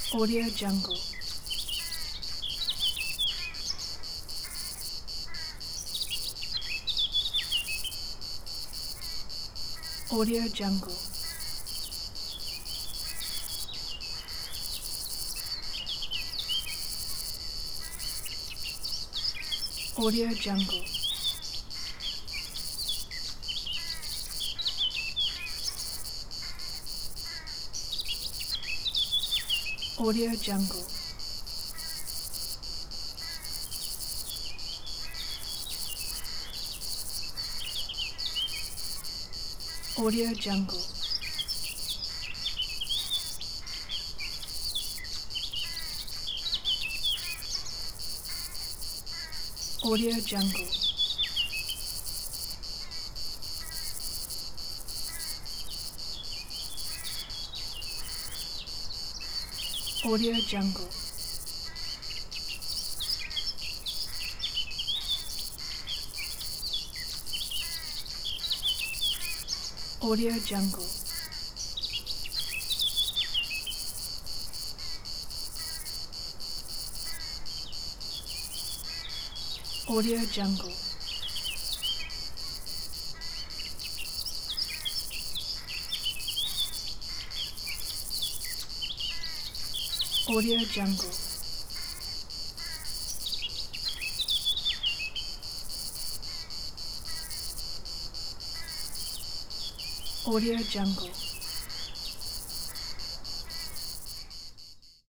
Audio Jungle. Audio Jungle. Audio Jungle. Audio Jungle. Audio Jungle. Audio Jungle. Audio Jungle. Audio Jungle. Audio Jungle. Audio Jungle. Audio Jungle.